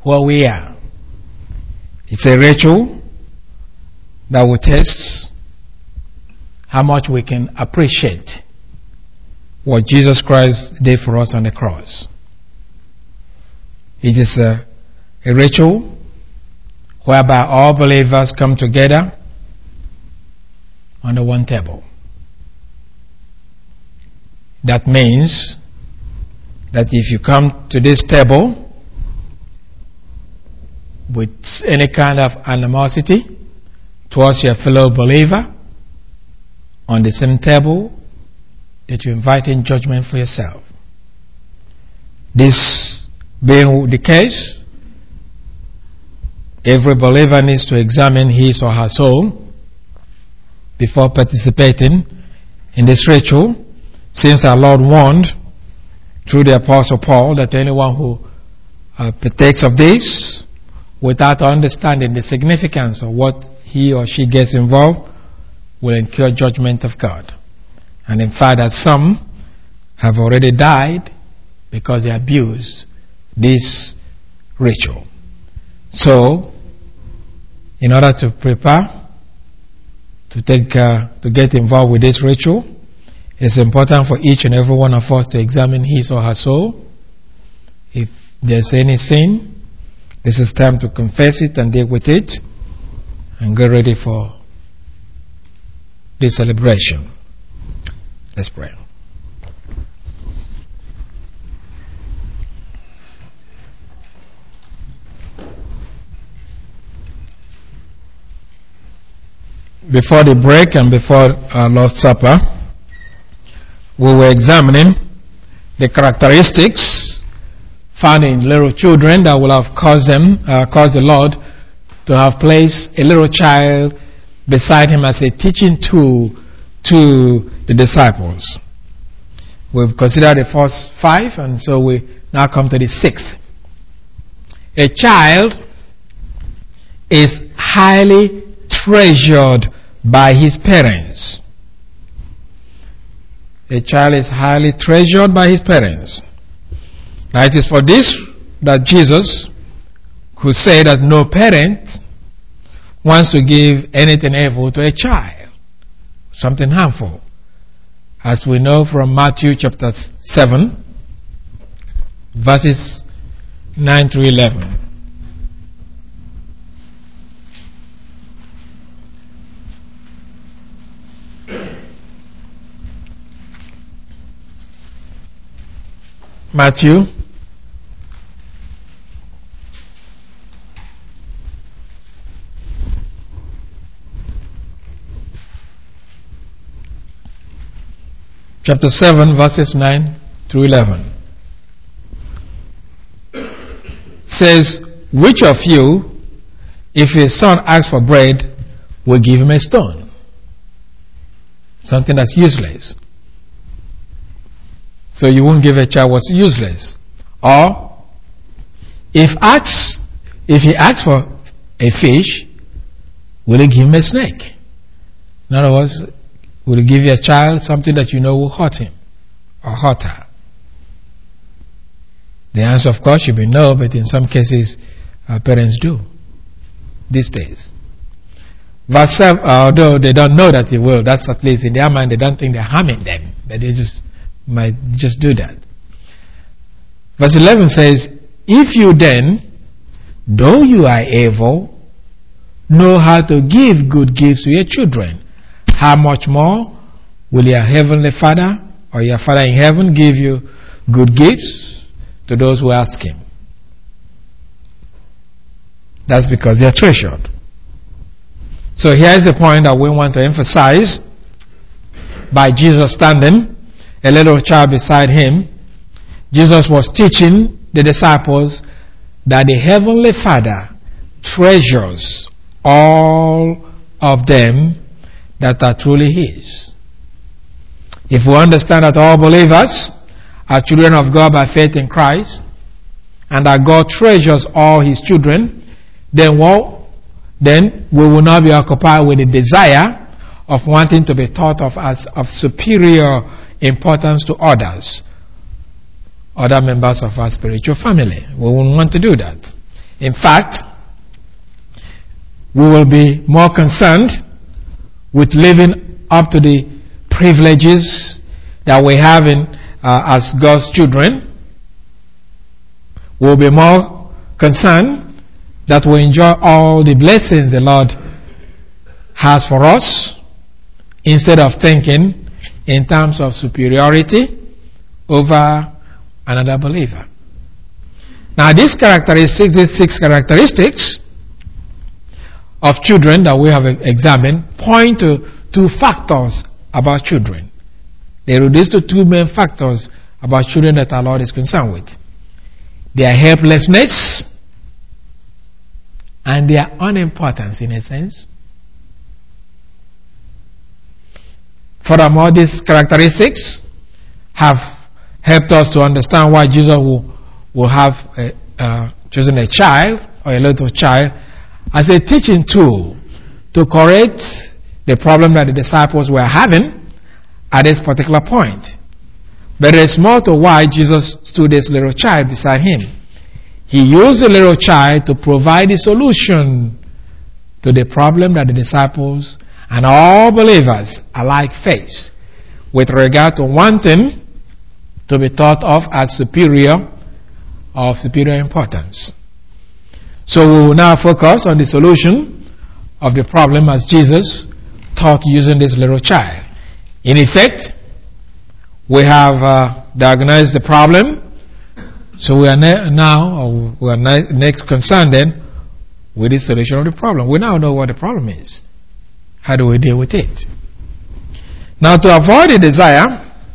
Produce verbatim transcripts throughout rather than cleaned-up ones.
where we are. It's a ritual that will test how much we can appreciate what Jesus Christ did for us on the cross. It is a, a ritual whereby all believers come together on the one table. That means that if you come to this table with any kind of animosity towards your fellow believer, on the same table, that you invite in judgment for yourself. This being the case, every believer needs to examine his or her soul before participating in this ritual, since our Lord warned through the Apostle Paul that anyone who uh, partakes of this without understanding the significance of what he or she gets involved will incur judgment of God. And in fact, that some have already died because they abused this ritual. So, in order to prepare to take uh, to get involved with this ritual, it's important for each and every one of us to examine his or her soul. If there's any sin, this is time to confess it and deal with it and get ready for this celebration. Let's pray. Before the break and before our Lord's Supper, we were examining the characteristics found in little children that will have caused them, uh, caused the Lord to have placed a little child beside him as a teaching tool to the disciples. We've considered the first five, and so we now come to the sixth. A child is highly treasured by his parents. A child is highly treasured by his parents. Now it is for this that Jesus could say that no parent wants to give anything evil to a child, something harmful. As we know from Matthew chapter seven, verses nine through eleven. Matthew chapter seven, verses nine through eleven says, which of you, if his son asks for bread, will give him a stone? Something that's useless. So you won't give a child what's useless. Or, if asks, if he asks for a fish, will you give him a snake? In other words, will you give your child something that you know will hurt him or hurt her? The answer, of course, should be no, but in some cases, our parents do these days. Verse seven, although they don't know that they will, that's at least in their mind, they don't think they're harming them, but they just might just do that. Verse eleven says, if you then, though you are evil, know how to give good gifts to your children, how much more will your heavenly Father or your Father in heaven give you good gifts to those who ask him? That's because they are treasured. So here's the point that we want to emphasize. By Jesus standing, a little child beside him, Jesus was teaching the disciples that the Heavenly Father treasures all of them that are truly his. If we understand that all believers are children of God by faith in Christ, and that God treasures all his children, then what? Then we will not be occupied with the desire of wanting to be thought of as of superior importance to others, other members of our spiritual family. We won't want to do that. In fact, we will be more concerned with living up to the privileges that we have in, uh, as God's children. We'll be more concerned that we enjoy all the blessings the Lord has for us, instead of thinking in terms of superiority over another believer. Now, these characteristics, these six characteristics of children that we have examined point to two factors about children. They reduce to two main factors about children that our Lord is concerned with: their helplessness and their unimportance, in a sense. Furthermore, these characteristics have helped us to understand why Jesus will, will have a, uh, chosen a child or a little child as a teaching tool to correct the problem that the disciples were having at this particular point. But there's more to why Jesus stood this little child beside him. He used the little child to provide the solution to the problem that the disciples and all believers alike face with regard to wanting to be thought of as superior or of superior importance. So we will now focus on the solution of the problem as Jesus taught using this little child. In effect, we have uh, diagnosed the problem, so we are ne- now, or we are ne- next concerned then with the solution of the problem. We now know what the problem is. How do we deal with it? Now, to avoid the desire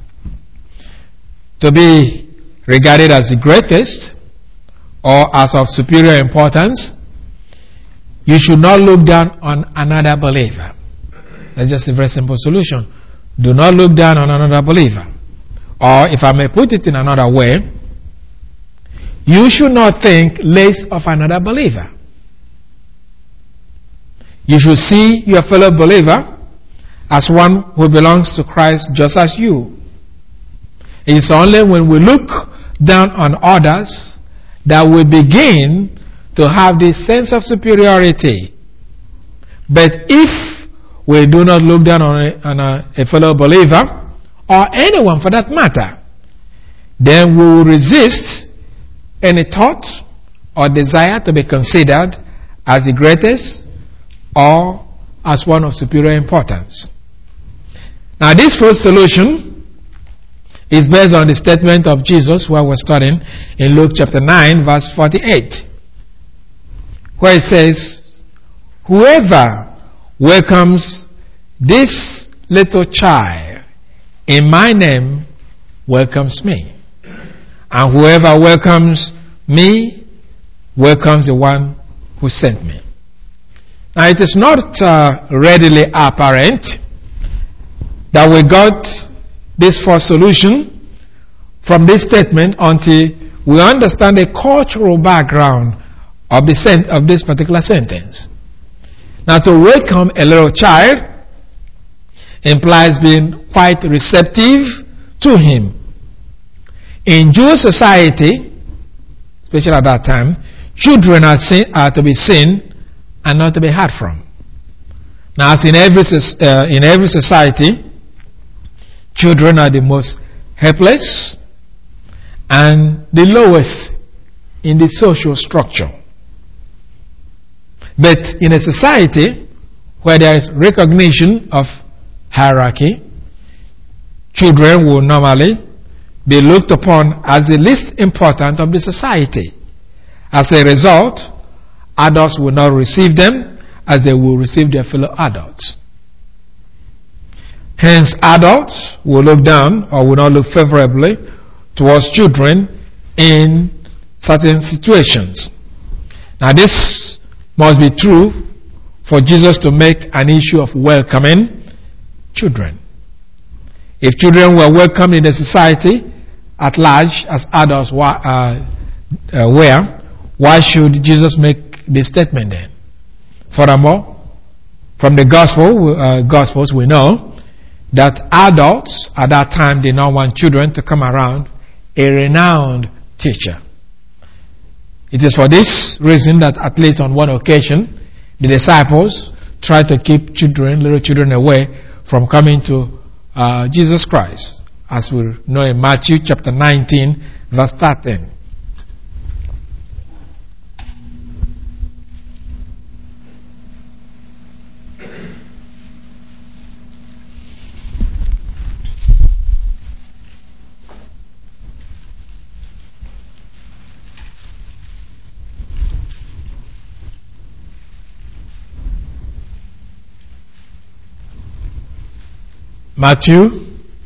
to be regarded as the greatest or as of superior importance, you should not look down on another believer. That's just a very simple solution. Do not look down on another believer. Or, if I may put it in another way, you should not think less of another believer. You should see your fellow believer as one who belongs to Christ just as you. It's only when we look down on others that we begin to have this sense of superiority. But if we do not look down on a, on a, a fellow believer, or anyone for that matter, then we will resist any thought or desire to be considered as the greatest or as one of superior importance. Now, this first solution is based on the statement of Jesus where we're studying in Luke chapter nine verse forty-eight, where it says, "Whoever welcomes this little child in my name welcomes me, and whoever welcomes me welcomes the one who sent me." Now, it is not uh, readily apparent that we got this first solution from this statement until we understand the cultural background of, the sen- of this particular sentence. Now, to welcome a little child implies being quite receptive to him. In Jewish society, especially at that time, children are, seen, are to be seen and not to be heard from. Now, as in every, uh, in every society, children are the most helpless and the lowest in the social structure. But in a society where there is recognition of hierarchy, children will normally be looked upon as the least important of the society. As a result, adults will not receive them as they will receive their fellow adults. Hence, adults will look down or will not look favorably towards children in certain situations. Now, this must be true for Jesus to make an issue of welcoming children. If children were welcomed in the society at large as adults were, uh, uh, were, why should Jesus make this statement then? Furthermore, from the gospel, uh, Gospels we know that adults at that time did not want children to come around a renowned teacher. It is for this reason that at least on one occasion, the disciples tried to keep children, little children away from coming to uh, Jesus Christ, as we know in Matthew chapter nineteen, verse thirteen. Matthew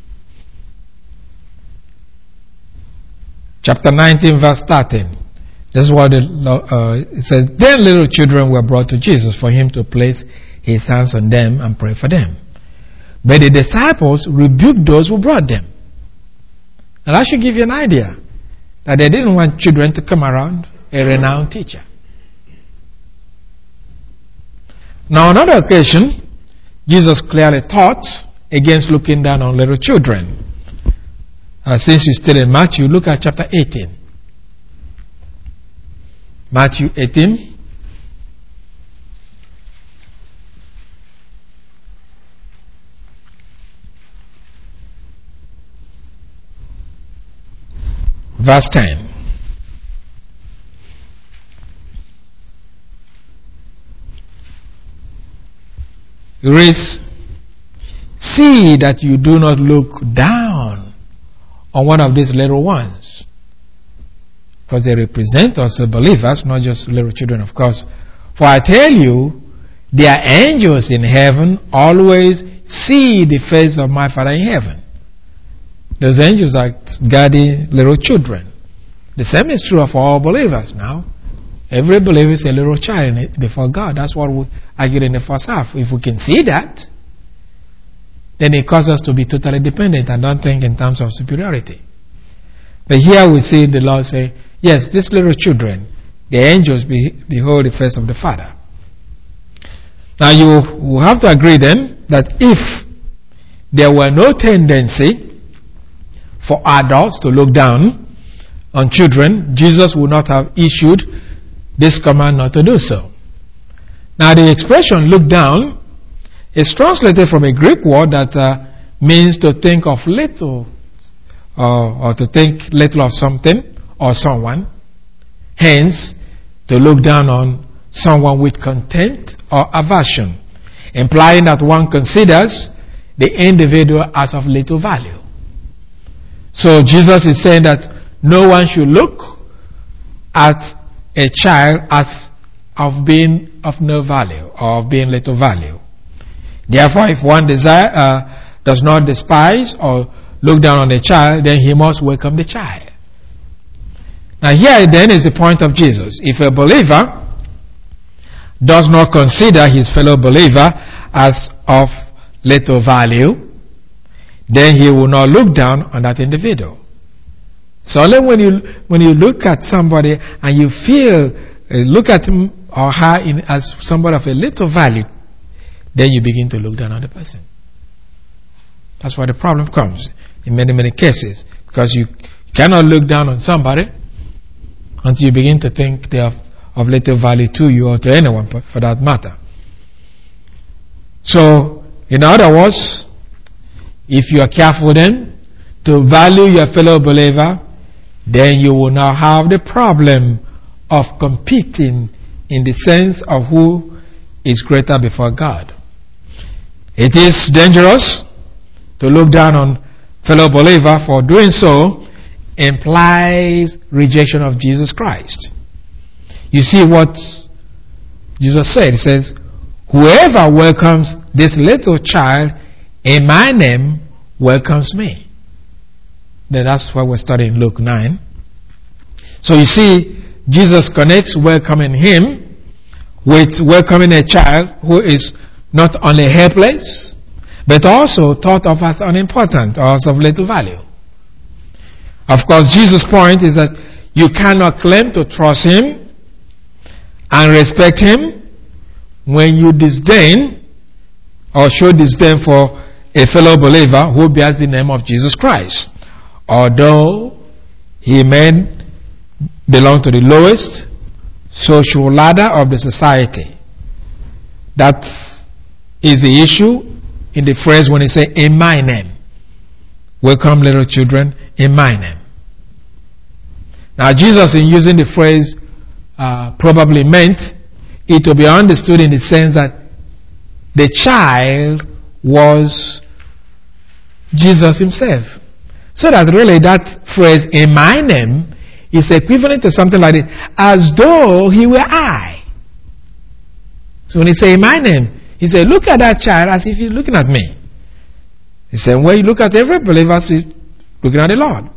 chapter nineteen, verse thirteen. This is what it, uh, it says. Then little children were brought to Jesus for him to place his hands on them and pray for them. But the disciples rebuked those who brought them. And that should give you an idea that they didn't want children to come around a renowned teacher. Now, on another occasion, Jesus clearly taught against looking down on little children. Uh, since you're still in Matthew, look at chapter eighteen. Matthew eighteen. Verse ten. It reads, "See that you do not look down on one of these little ones." Because they represent us as believers, not just little children, of course. "For I tell you, their angels in heaven always see the face of my Father in heaven." Those angels are guarding little children. The same is true of all believers now. Every believer is a little child before God. That's what we argued in the first half. If we can see that, then it causes us to be totally dependent and don't think in terms of superiority. But here we see the Lord say, yes, these little children, the angels be, behold the face of the Father. Now you will have to agree then that if there were no tendency for adults to look down on children, Jesus would not have issued this command not to do so. Now the expression look down is translated from a Greek word that uh, means to think of little uh, or to think little of something or someone. Hence, to look down on someone with contempt or aversion, implying that one considers the individual as of little value. So Jesus is saying that no one should look at a child as of being of no value or of being little value. Therefore, if one desire, uh, does not despise or look down on a child, then he must welcome the child. Now here then is the point of Jesus. If a believer does not consider his fellow believer as of little value, then he will not look down on that individual. So only when you when you look at somebody and you feel uh, look at him or her in, as somebody of a little value, then you begin to look down on the person. That's where the problem comes in many many cases, because you cannot look down on somebody until you begin to think they are of little value to you or to anyone for that matter. So, in other words, if you are careful then to value your fellow believer, then you will now have the problem of competing in the sense of who is greater before God. It is dangerous to look down on fellow believer, for doing so implies rejection of Jesus Christ. You see what Jesus said. He says, whoever welcomes this little child in my name welcomes me. Then that's why we're studying Luke nine. So you see, Jesus connects welcoming him with welcoming a child who is not only helpless, but also thought of as unimportant or as of little value. Of course, Jesus' point is that you cannot claim to trust him and respect him when you disdain or show disdain for a fellow believer who bears the name of Jesus Christ. Although he may belong to the lowest social ladder of the society. That is the issue in the phrase when he say, in my name. Welcome little children, in my name. Now Jesus, in using the phrase, uh, probably meant it to be understood in the sense that the child was Jesus himself. So that really that phrase, in my name, is equivalent to something like this, as though he were I. So when he say, in my name, he said, look at that child as if he's looking at me. He said, well, you look at every believer as looking at the Lord.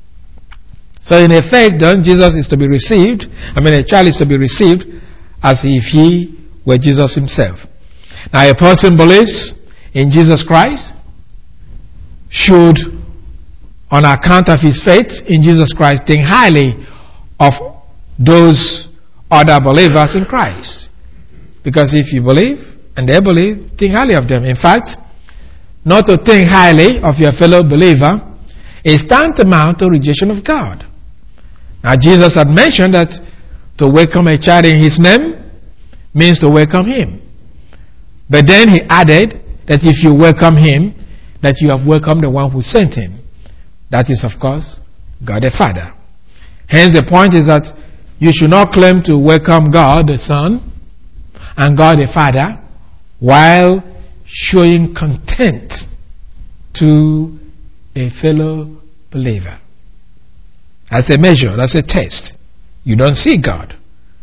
So in effect, then, Jesus is to be received, I mean, a child is to be received as if he were Jesus himself. Now, a person believes in Jesus Christ should, on account of his faith in Jesus Christ, think highly of those other believers in Christ. Because if you believe, and they believe, think highly of them. In fact, not to think highly of your fellow believer is tantamount to rejection of God. Now, Jesus had mentioned that to welcome a child in his name means to welcome him. But then he added that if you welcome him, that you have welcomed the one who sent him. That is, of course, God the Father. Hence, the point is that you should not claim to welcome God the Son and God the Father while showing contempt to a fellow believer. As a measure, that's a test. You don't see God.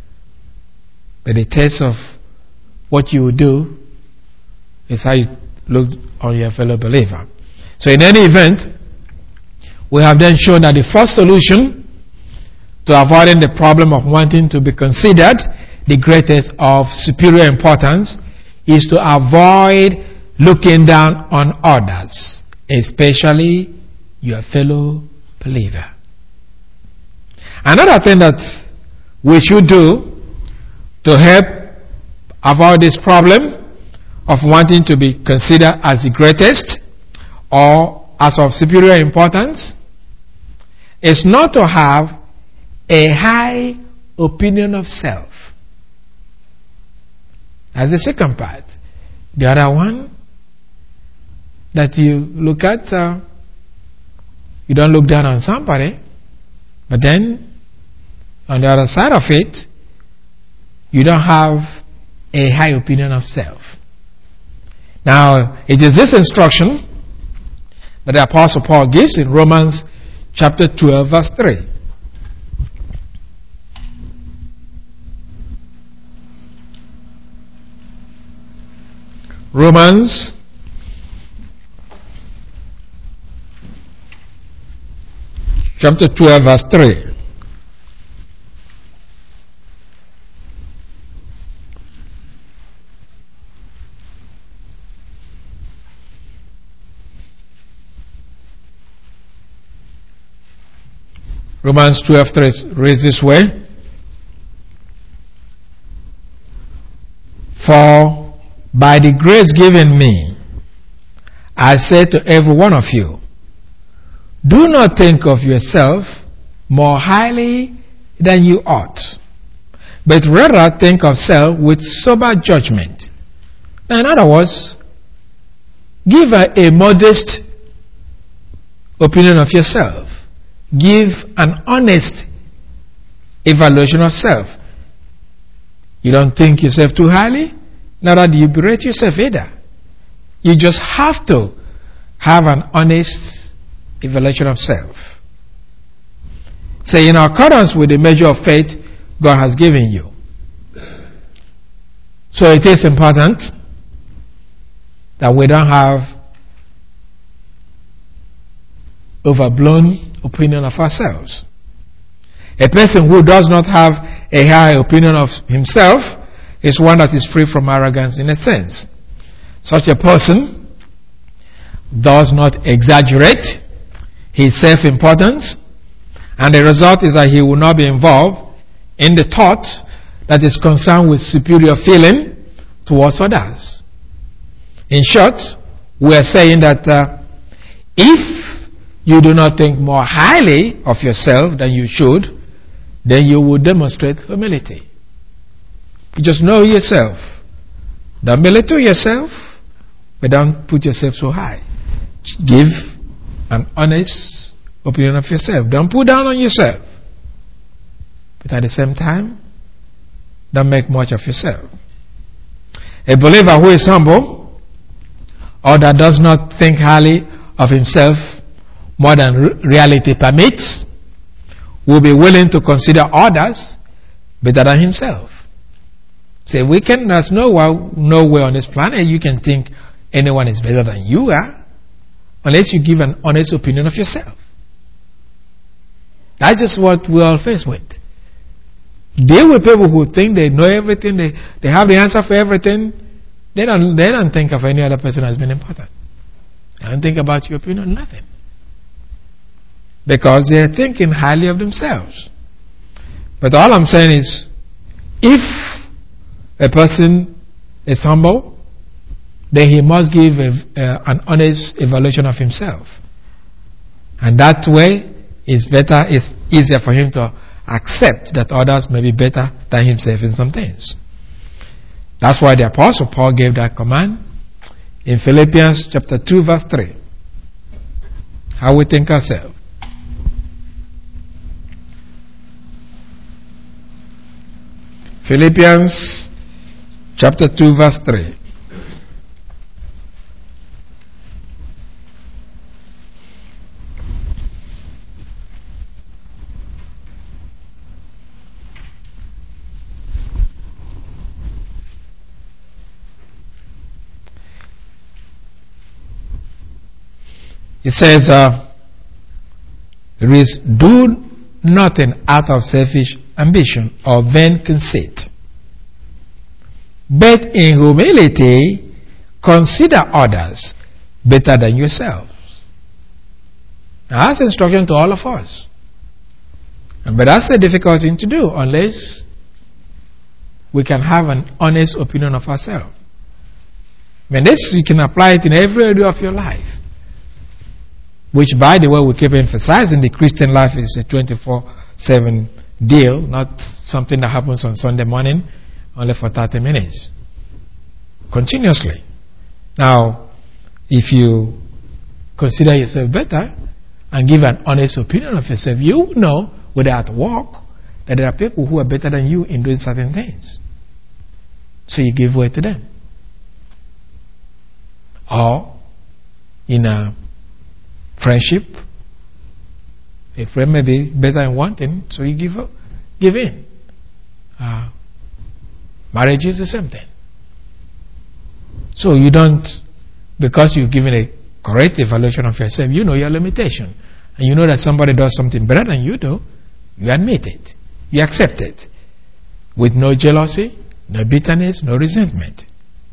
But the test of what you will do is how you look on your fellow believer. So in any event, we have then shown that the first solution to avoiding the problem of wanting to be considered the greatest of superior importance is to avoid looking down on others, especially your fellow believer. Another thing that we should do to help avoid this problem of wanting to be considered as the greatest or as of superior importance is not to have a high opinion of self. That's the second part. The other one that you look at, uh, you don't look down on somebody, but then on the other side of it, you don't have a high opinion of self. Now, it is this instruction that the Apostle Paul gives in Romans chapter twelve, verse three. Romans chapter twelve, verse three. Romans twelve three reads this way. For by the grace given me, I say to every one of you, do not think of yourself more highly than you ought, but rather think of self with sober judgment. Now, in other words, give a, a modest opinion of yourself. Give an honest evaluation of self. You don't think yourself too highly, neither do you berate yourself either. You just have to have an honest evaluation of self. Say, in accordance with the measure of faith God has given you. So it is important that we don't have overblown opinion of ourselves. A person who does not have a high opinion of himself is one that is free from arrogance in a sense. Such a person does not exaggerate his self-importance, and the result is that he will not be involved in the thought that is concerned with superior feeling towards others. In short, we are saying that uh, if you do not think more highly of yourself than you should, then you will demonstrate humility. You just know yourself. Don't belittle yourself, but don't put yourself so high. Give an honest opinion of yourself. Don't put down on yourself. But at the same time, don't make much of yourself. A believer who is humble, or that does not think highly of himself more than reality permits, will be willing to consider others better than himself. Say, we can, there's nowhere, nowhere on this planet you can think anyone is better than you are, unless you give an honest opinion of yourself. That's just what we're all faced with. Deal with people who think they know everything, they, they have the answer for everything. They don't, they don't think of any other person as being important. They don't think about your opinion, nothing. Because they're thinking highly of themselves. But all I'm saying is, if a person is humble, then he must give a, uh, an honest evaluation of himself. And that way, it's better, it's easier for him to accept that others may be better than himself in some things. That's why the Apostle Paul gave that command in Philippians chapter two verse three. How we think ourselves. Philippians chapter two verse three. It says, uh, there is, do nothing out of selfish ambition or vain conceit, but in humility consider others better than yourselves. Now that's instruction to all of us. But that's a difficult thing to do unless we can have an honest opinion of ourselves. I mean, this, you can apply it in every area of your life. Which, by the way, we keep emphasizing, the Christian life is a twenty-four seven deal, not something that happens on Sunday morning only for thirty minutes. Continuously. Now, if you consider yourself better and give an honest opinion of yourself, you know, whether at work, that there are people who are better than you in doing certain things. So you give way to them. Or, in a friendship, a friend may be better in one thing, so you give up, give in. Uh, marriage is the same thing. So you don't, because you've given a correct evaluation of yourself, you know your limitation. And you know that somebody does something better than you do, you admit it. You accept it. With no jealousy, no bitterness, no resentment.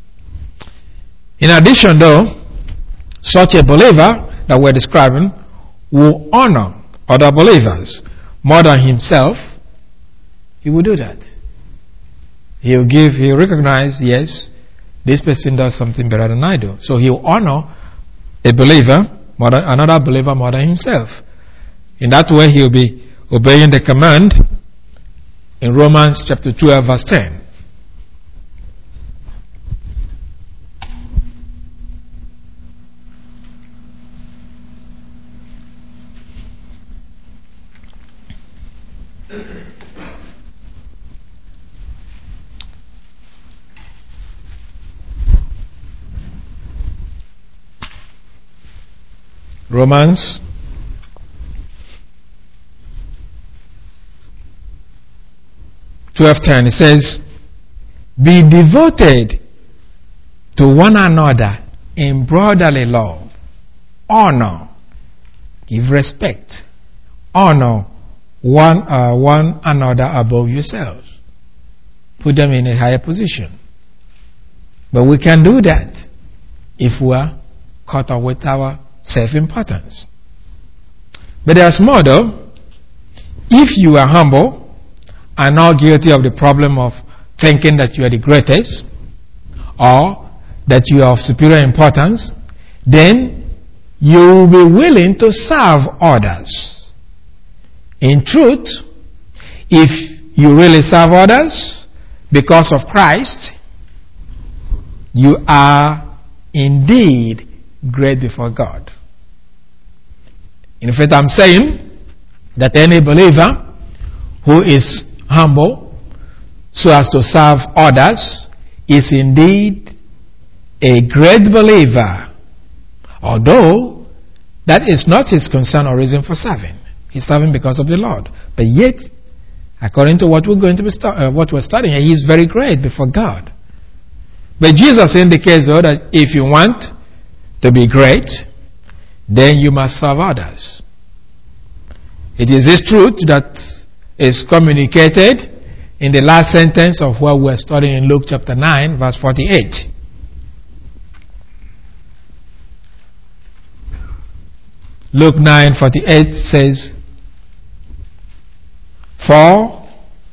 In addition though, such a believer that we're describing will honor other believers more than himself. He will do that. He'll give, he'll recognize, yes, this person does something better than I do. So he'll honor a believer, more than, another believer more than himself. In that way, he'll be obeying the command in Romans chapter twelve verse ten. Romans twelve ten, it says, be devoted to one another in brotherly love, honor, give respect, honor one uh, one another above yourselves, put them in a higher position. But we can do that if we are caught up with our self-importance. But there's more though. If you are humble and not guilty of the problem of thinking that you are the greatest or that you are of superior importance, then you will be willing to serve others. In truth, if you really serve others, because of Christ, you are indeed great before God. In fact, I'm saying that any believer who is humble so as to serve others is indeed a great believer, although that is not his concern or reason for serving. He's serving because of the Lord. But yet, according to what we're going to be stu- uh, what we're studying here, he's very great before God. But Jesus indicates, though, that if you want to be great, then you must serve others. It is this truth that is communicated in the last sentence of what we're studying in Luke chapter nine, verse forty-eight. Luke nine forty-eight says, "For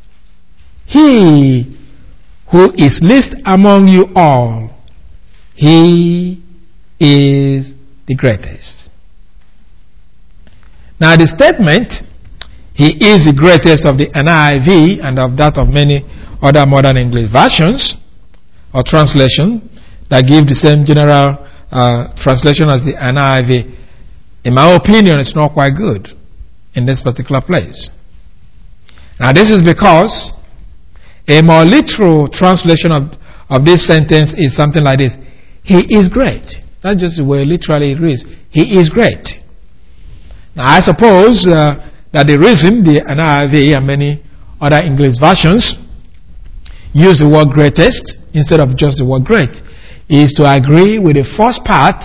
he who is least among you all, he is the greatest." Now the statement, "he is the greatest," of the N I V and of that of many other modern English versions or translation that give the same general uh, translation as the N I V, in my opinion, it's not quite good in this particular place. Now this is because a more literal translation of, of this sentence is something like this: he is great. That's just the way literally it reads. He is great. Now I suppose uh, that the reason the N I V and many other English versions use the word greatest instead of just the word great is to agree with the first part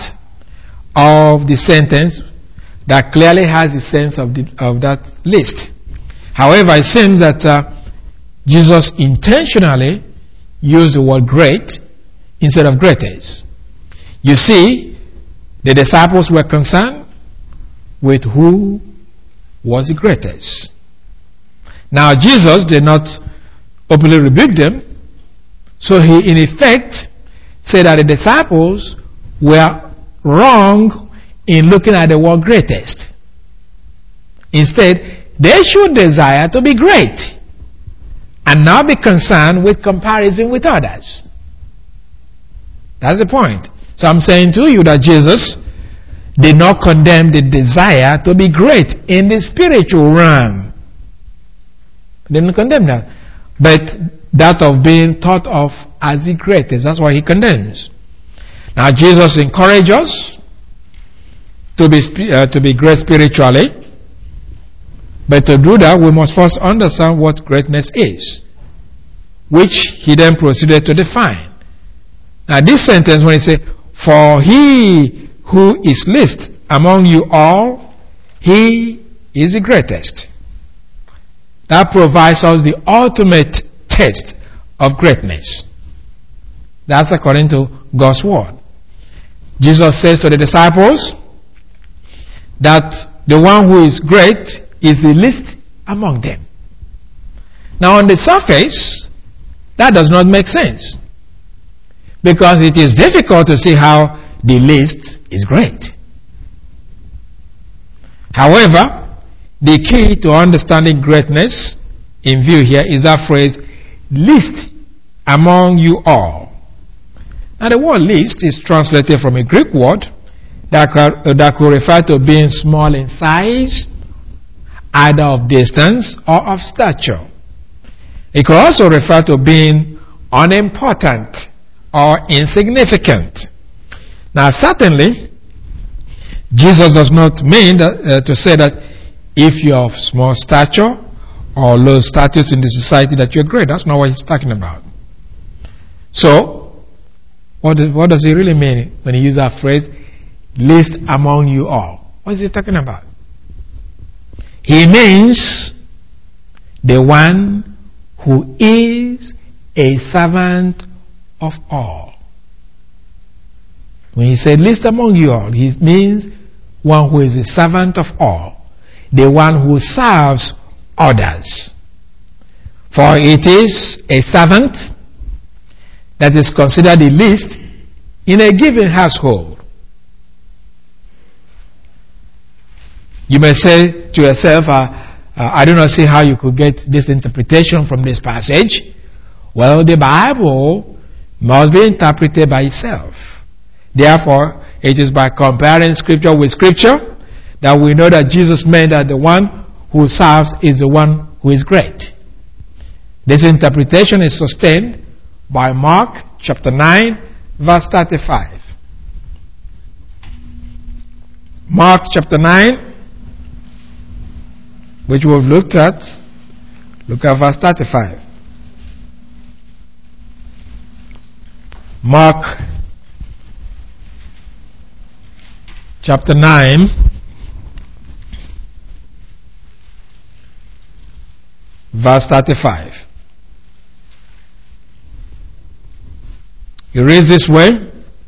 of the sentence that clearly has the sense of, the, of that list. However, it seems that uh, Jesus intentionally used the word great instead of greatest. You see, the disciples were concerned with who was the greatest. Now, Jesus did not openly rebuke them, so he in effect said that the disciples were wrong in looking at the word greatest. Instead, they should desire to be great and not be concerned with comparison with others. That's the point. So I'm saying to you that Jesus did not condemn the desire to be great in the spiritual realm. He didn't condemn that. But that of being thought of as the greatest, that's why he condemns. Now Jesus encourages us to be, uh, to be great spiritually. But to do that, we must first understand what greatness is, which he then proceeded to define. Now this sentence, when he says, "For he who is least among you all, he is the greatest," that provides us the ultimate test of greatness. That's according to God's word. Jesus says to the disciples that the one who is great is the least among them. Now on the surface, that does not make sense, because it is difficult to see how the least is great. However, the key to understanding greatness in view here is that phrase, least among you all. Now the word least is translated from a Greek word that could, that could refer to being small in size, either of distance or of stature. It could also refer to being unimportant or insignificant. Now certainly, Jesus does not mean that, uh, to say that if you're of small stature or low status in the society that you're great. That's not what he's talking about. So, what does, what does he really mean when he uses that phrase, least among you all? What is he talking about? He means the one who is a servant of all. When he said least among you all, he means one who is a servant of all, the one who serves others. For it is a servant that is considered the least in a given household. You may say to yourself, uh, uh, I do not see how you could get this interpretation from this passage. Well, the Bible must be interpreted by itself. Therefore, it is by comparing Scripture with Scripture that we know that Jesus meant that the one who serves is the one who is great. This interpretation is sustained by Mark chapter nine, verse thirty-five. Mark chapter nine, which we've looked at. Look at verse thirty-five. Mark chapter nine, verse thirty-five. He reads this way.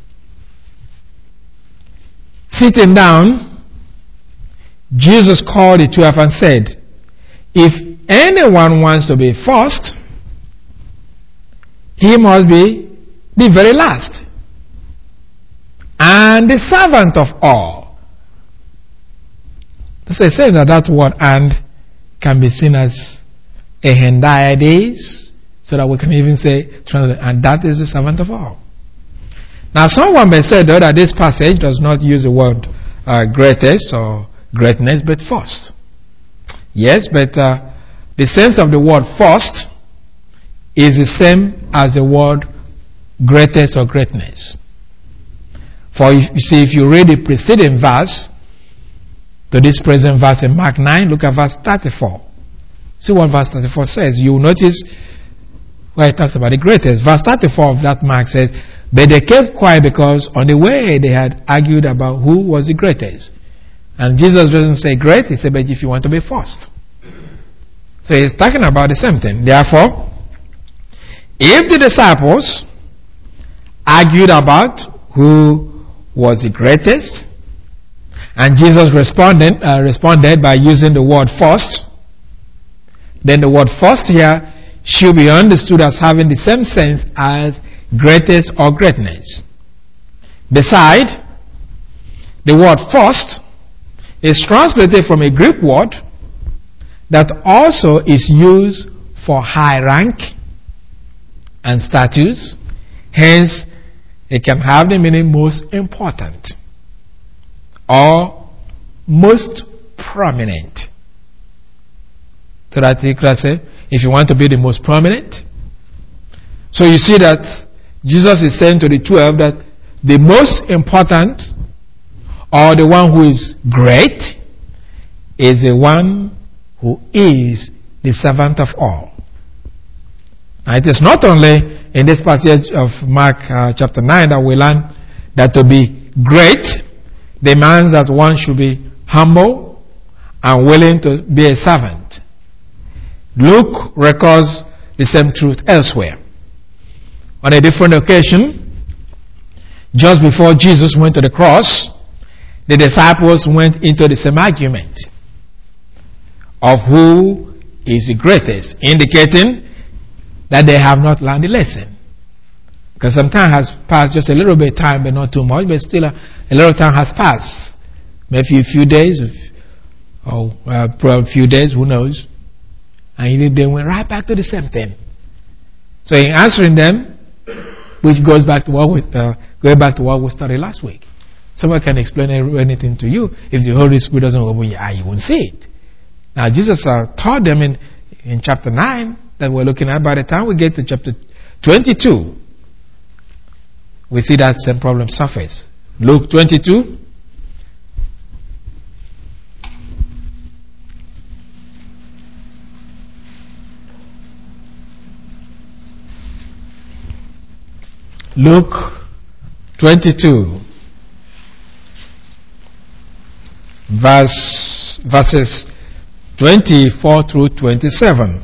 Sitting down, Jesus called the twelve and said, if anyone wants to be first, he must be the very last and the servant of all. So say that that word "and" can be seen as a hendiadys, so that we can even say, and that is the servant of all. Now, someone may say though that this passage does not use the word uh, greatest or greatness, but first. Yes, but uh, the sense of the word first is the same as the word greatest or greatness. For you see, if you read the preceding verse to this present verse in Mark nine, look at verse thirty-four. See what verse thirty-four says. You will notice where it talks about the greatest. Verse thirty-four of that Mark says, but they kept quiet because on the way they had argued about who was the greatest. And Jesus doesn't say great, he said, but if you want to be first. So he's talking about the same thing. Therefore, if the disciples argued about who was the greatest, and Jesus responded, uh, responded by using the word first, then the word first here should be understood as having the same sense as greatest or greatness. Beside, the word first is translated from a Greek word that also is used for high rank and status. Hence, it can have the meaning most important or most prominent. So that you could say, if you want to be the most prominent. So you see that Jesus is saying to the twelve that the most important or the one who is great is the one who is the servant of all. Now it is not only in this passage of Mark uh, chapter nine that we learn that to be great demands that one should be humble and willing to be a servant. Luke records the same truth elsewhere. On a different occasion, just before Jesus went to the cross, the disciples went into the same argument of who is the greatest, indicating that they have not learned the lesson. Because some time has passed, just a little bit of time, but not too much, but still a, a little time has passed. Maybe a few days, or uh, probably a few days, who knows. And they went right back to the same thing. So in answering them, which goes back to what we, uh, going back to what we studied last week. Someone can explain anything to you. If the Holy Spirit doesn't open your eye, you won't see it. Now Jesus uh, taught them in, in chapter nine that we're looking at. By the time we get to chapter twenty-two, we see that same problem surface. Luke twenty-two. Luke twenty-two, verse, verses twenty-four through twenty-seven.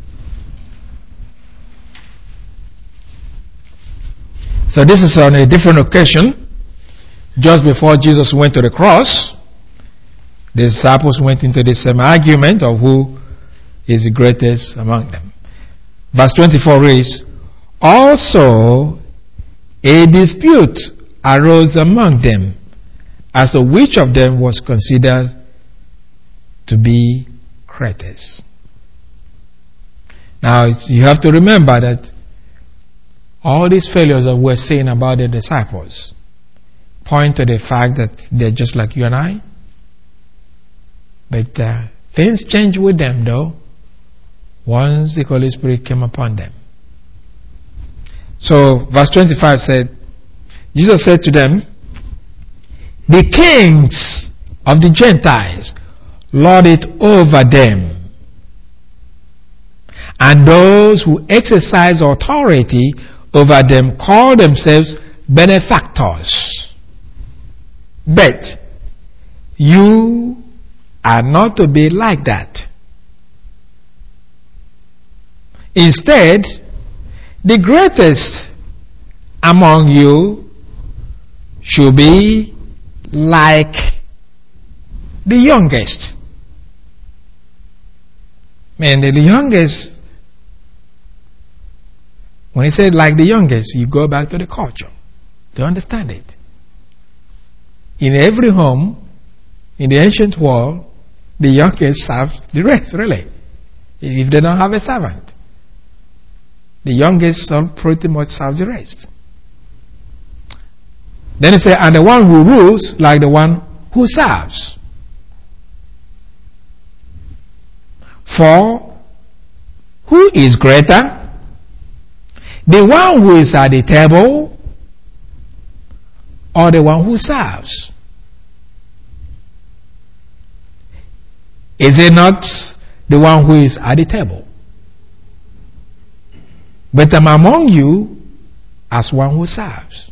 So this is on a different occasion. Just before Jesus went to the cross, the disciples went into the same argument of who is the greatest among them. Verse twenty-four reads, also a dispute arose among them as to which of them was considered to be greatest. Now, you have to remember that All these failures that we're saying about the disciples point to the fact that they're just like you and I. But uh, things changed with them, though, once the Holy Spirit came upon them. So, verse twenty-five said, Jesus said to them, the kings of the Gentiles lord it over them, and those who exercise authority over them call themselves benefactors. But you are not to be like that. Instead, the greatest among you should be like the youngest. Man, the youngest, when he said like the youngest, you go back to the culture to understand it. In every home, in the ancient world, the youngest serves the rest, really. If they don't have a servant, the youngest son pretty much serves the rest. Then he said, and the one who rules like the one who serves. For who is greater? The one who is at the table or the one who serves? Is it not the one who is at the table? But I'm among you as one who serves.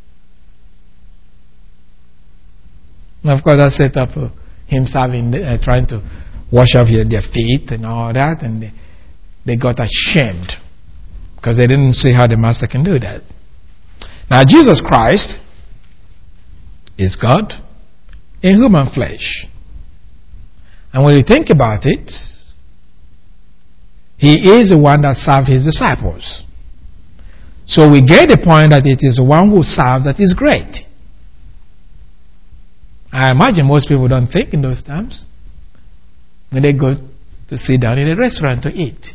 And of course, I set up uh, him serving, uh, trying to wash off your, their feet and all that, and they, they got ashamed because they didn't see how the master can do that. Now, Jesus Christ is God in human flesh. And when you think about it, he is the one that served his disciples. So we get the point that it is the one who serves that is great. I imagine most people don't think in those terms when they go to sit down in a restaurant to eat.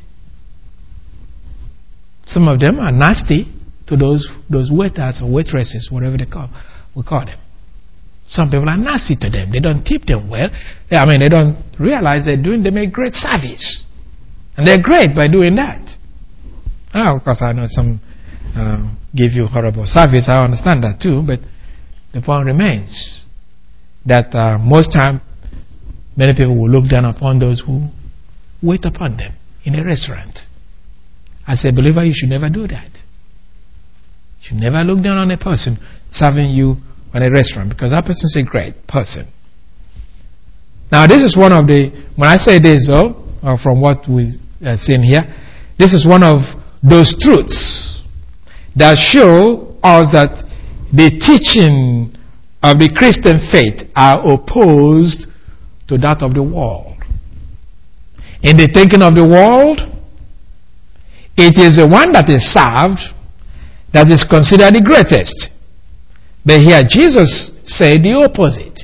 Some of them are nasty to those those waiters or waitresses, whatever they call we call them. Some people are nasty to them. They don't tip them well. I mean, they don't realize they're doing them a great service. And they're great by doing that. Oh, of course, I know some uh, give you horrible service. I understand that too. But the point remains that uh, most time, many people will look down upon those who wait upon them in a restaurant. As a believer, you should never do that. You should never look down on a person serving you in a restaurant, because that person is a great person. Now, this is one of the, when I say this, though, uh, from what we've uh, seen here, this is one of those truths that show us that the teaching of the Christian faith are opposed to that of the world. In the thinking of the world, it is the one that is served that is considered the greatest. But here Jesus said the opposite.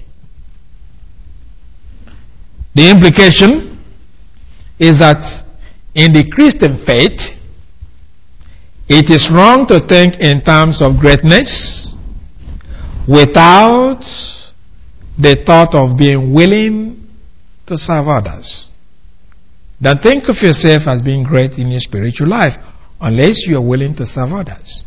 The implication is that in the Christian faith, it is wrong to think in terms of greatness without the thought of being willing to serve others. Don't think of yourself as being great in your spiritual life unless you are willing to serve others.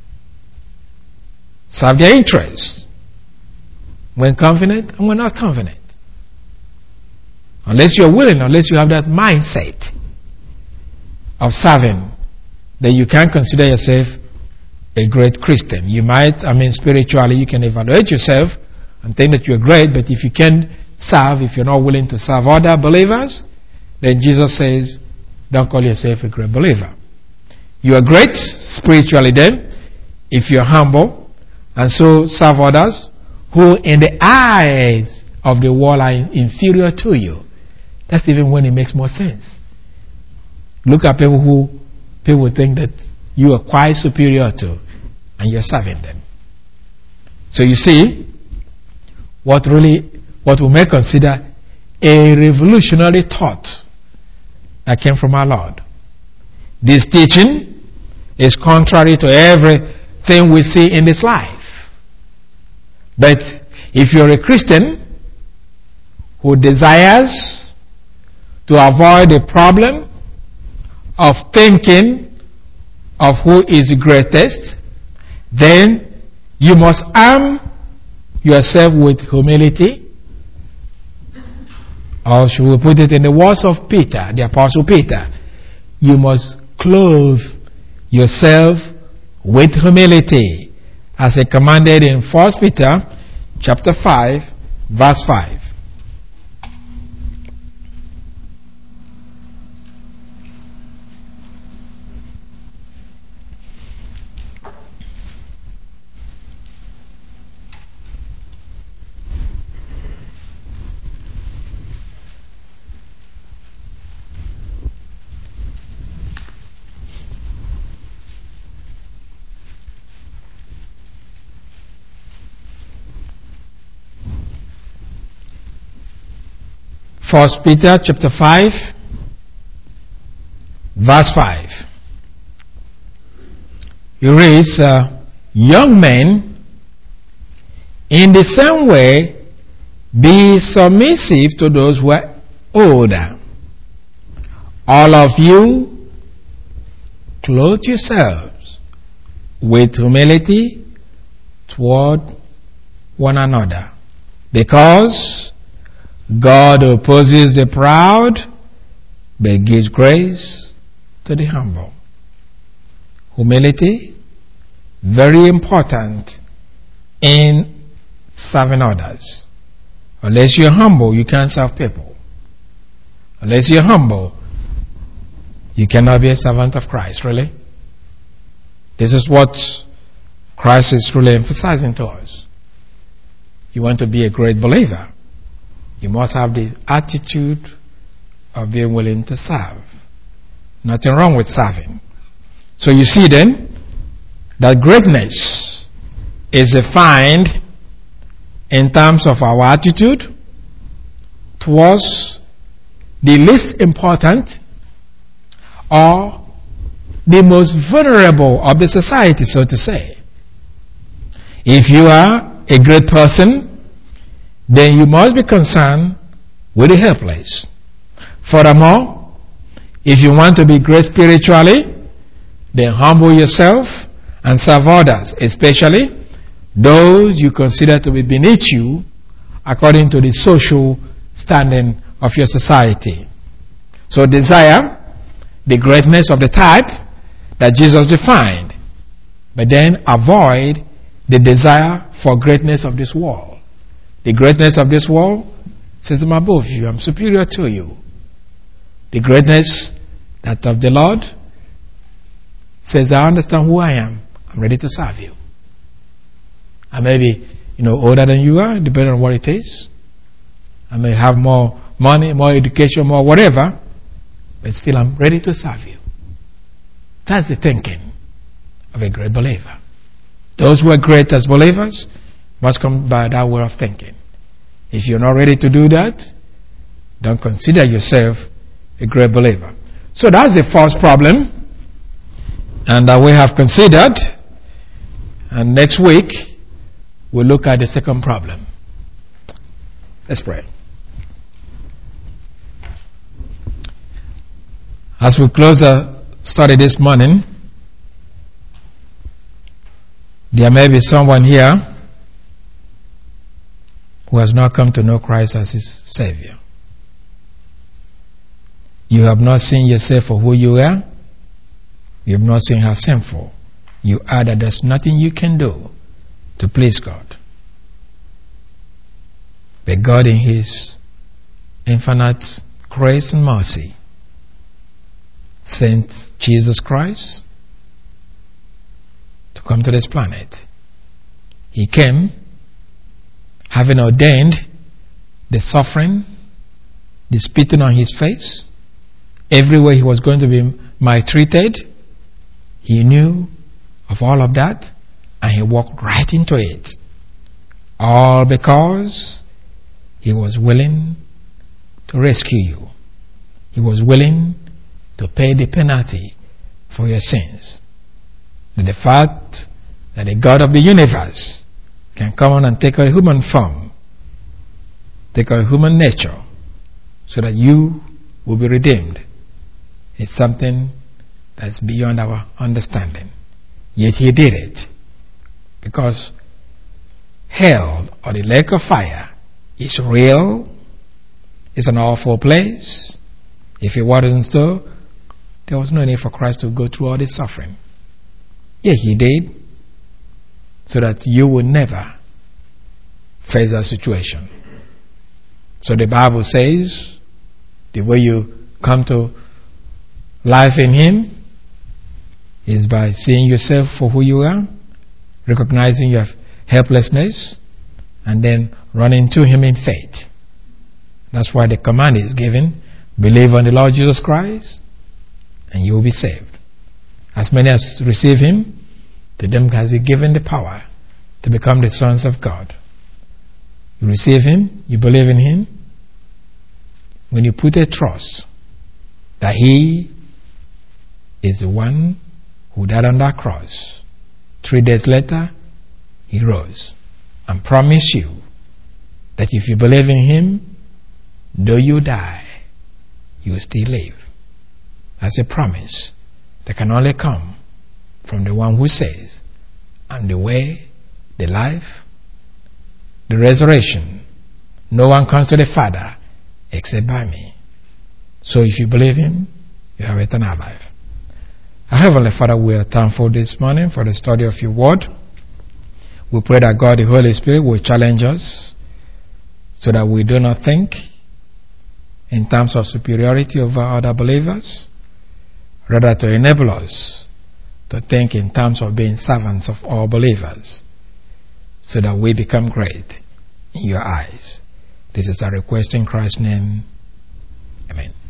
Serve their interests when confident and when not confident. Unless you're willing, unless you have that mindset of serving, then you can't consider yourself a great Christian. You might, I mean, spiritually, you can evaluate yourself and think that you're great, but if you can't serve, if you're not willing to serve other believers, then Jesus says, don't call yourself a great believer. You are great spiritually then, if you're humble, and so serve others who in the eyes of the world are inferior to you. That's even when it makes more sense. Look at people who people think that you are quite superior to, and you're serving them. So you see, what really, what we may consider a revolutionary thought that came from our Lord. This teaching is contrary to everything we see in this life. But if you're a Christian who desires to avoid the problem of thinking of who is the greatest, then you must arm yourself with humility. Or should we put it in the words of Peter, the Apostle Peter, you must clothe yourself with humility, as he commanded in First Peter chapter five, verse five. First Peter chapter five, verse five. It reads, uh, young men, in the same way, be submissive to those who are older. All of you, clothe yourselves with humility toward one another, because God opposes the proud, but gives grace to the humble. Humility, very important in serving others. Unless you're humble, you can't serve people. Unless you're humble, you cannot be a servant of Christ, really. This is what Christ is really emphasizing to us. You want to be a great believer, you must have the attitude of being willing to serve. Nothing wrong with serving. So you see then, that greatness is defined in terms of our attitude towards the least important or the most vulnerable of the society, so to say. If you are a great person, then you must be concerned with the helpless. Furthermore, if you want to be great spiritually, then humble yourself and serve others, especially those you consider to be beneath you according to the social standing of your society. So desire the greatness of the type that Jesus defined, but then avoid the desire for greatness of this world. The greatness of this world says, I'm above you, I'm superior to you. The greatness that of the Lord says, I understand who I am, I'm ready to serve you. I may be, you know, older than you are, depending on what it is. I may have more money, more education, more whatever, but still I'm ready to serve you. That's the thinking of a great believer. Those who are great as believers must come by that way of thinking. If you're not ready to do that, don't consider yourself a great believer. So that's the first problem, and that we have considered. And next week we'll look at the second problem. Let's pray. As we close our study this morning, there may be someone here who has not come to know Christ as his Savior. You have not seen yourself for who you are. You have not seen how sinful you are, that there's nothing you can do to please God. But God, in his infinite grace and mercy, sent Jesus Christ to come to this planet. He came having ordained the suffering, the spitting on his face, everywhere he was going to be maltreated. He knew of all of that, and he walked right into it. All because he was willing to rescue you. He was willing to pay the penalty for your sins. that the fact that the God of the universe can come on and take a human form, take a human nature, so that you will be redeemed, is something that's beyond our understanding. Yet he did it, because hell, or the lake of fire, is real. It's an awful place. If it wasn't so, there was no need for Christ to go through all this suffering. Yeah, he did, so that you will never face that situation. So the Bible says, the way you come to life in him is by seeing yourself for who you are, recognizing your helplessness, and then running to him in faith. That's why the command is given: believe on the Lord Jesus Christ and you will be saved. As many as receive him, to them has he given the power to become the sons of God. You receive him, you believe in him. When you put a trust that he is the one who died on that cross, three days later he rose and promised you that if you believe in him, though you die, you will still live. That's a promise that can only come from the one who says, "I'm the way, the life, the resurrection. No one comes to the Father except by me." So if you believe him, you have eternal life. Our Heavenly Father, we are thankful this morning for the study of your word. We pray that God, the Holy Spirit, will challenge us so that we do not think in terms of superiority over other believers, rather to enable us to think in terms of being servants of all believers, so that we become great in your eyes. This is our request in Christ's name. Amen.